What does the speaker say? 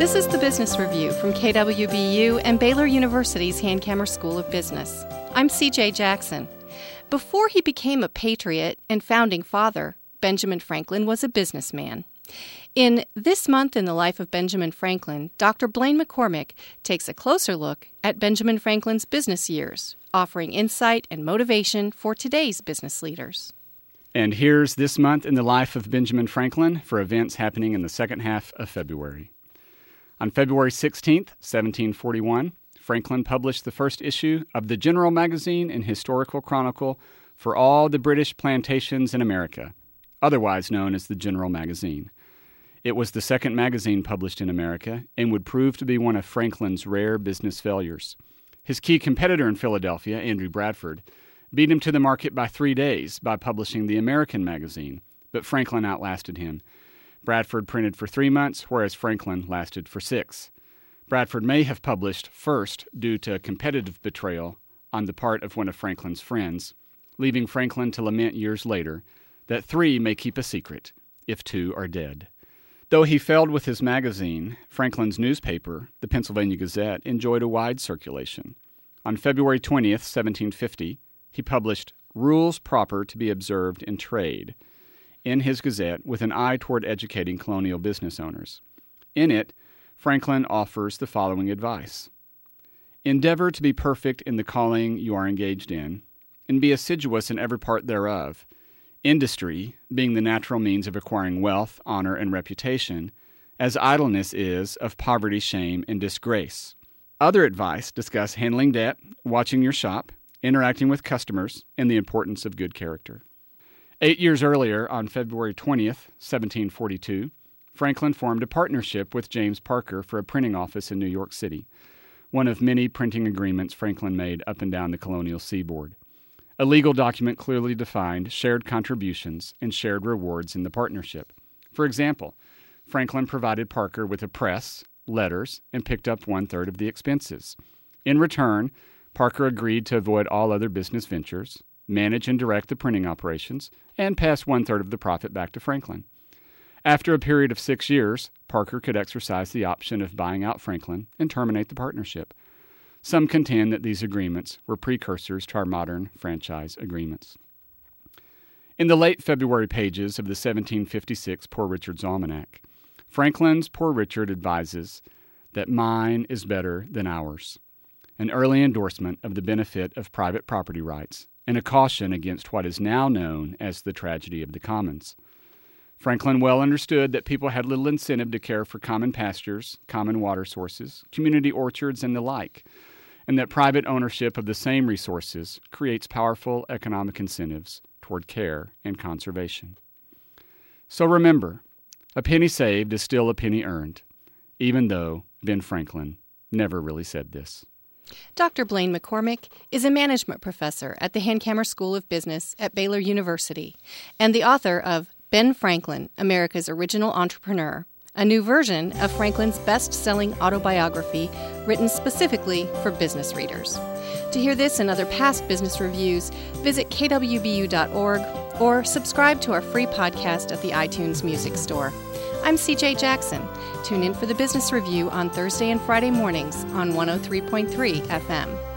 This is the Business Review from KWBU and Baylor University's Hankamer School of Business. I'm CJ Jackson. Before he became a patriot and founding father, Benjamin Franklin was a businessman. In This Month in the Life of Benjamin Franklin, Dr. Blaine McCormick takes a closer look at Benjamin Franklin's business years, offering insight and motivation for today's business leaders. And here's This Month in the Life of Benjamin Franklin for events happening in the second half of February. On February 16th, 1741, Franklin published the first issue of the General Magazine and Historical Chronicle for all the British plantations in America, otherwise known as the General Magazine. It was the second magazine published in America and would prove to be one of Franklin's rare business failures. His key competitor in Philadelphia, Andrew Bradford, beat him to the market by 3 days by publishing the American Magazine, but Franklin outlasted him. Bradford printed for 3 months, whereas Franklin lasted for 6. Bradford may have published first due to competitive betrayal on the part of one of Franklin's friends, leaving Franklin to lament years later that 3 may keep a secret if 2 are dead. Though he failed with his magazine, Franklin's newspaper, the Pennsylvania Gazette, enjoyed a wide circulation. On February 20th, 1750, he published Rules Proper to be Observed in Trade in his Gazette with an eye toward educating colonial business owners. In it, Franklin offers the following advice. Endeavor to be perfect in the calling you are engaged in, and be assiduous in every part thereof, industry being the natural means of acquiring wealth, honor, and reputation, as idleness is of poverty, shame, and disgrace. Other advice discuss handling debt, watching your shop, interacting with customers, and the importance of good character. 8 years earlier, on February 20th, 1742, Franklin formed a partnership with James Parker for a printing office in New York City, one of many printing agreements Franklin made up and down the colonial seaboard. A legal document clearly defined shared contributions and shared rewards in the partnership. For example, Franklin provided Parker with a press, letters, and picked up 1/3 of the expenses. In return, Parker agreed to avoid all other business ventures, manage and direct the printing operations, and pass 1/3 of the profit back to Franklin. After a period of 6 years, Parker could exercise the option of buying out Franklin and terminate the partnership. Some contend that these agreements were precursors to our modern franchise agreements. In the late February pages of the 1756 Poor Richard's Almanac, Franklin's Poor Richard advises that mine is better than ours, an early endorsement of the benefit of private property rights, and a caution against what is now known as the tragedy of the commons. Franklin well understood that people had little incentive to care for common pastures, common water sources, community orchards, and the like, and that private ownership of the same resources creates powerful economic incentives toward care and conservation. So remember, a penny saved is still a penny earned, even though Ben Franklin never really said this. Dr. Blaine McCormick is a management professor at the Hankamer School of Business at Baylor University and the author of Ben Franklin, America's Original Entrepreneur, a new version of Franklin's best-selling autobiography written specifically for business readers. To hear this and other past business reviews, visit kwbu.org or subscribe to our free podcast at the iTunes Music Store. I'm CJ Jackson. Tune in for the Business Review on Thursday and Friday mornings on 103.3 FM.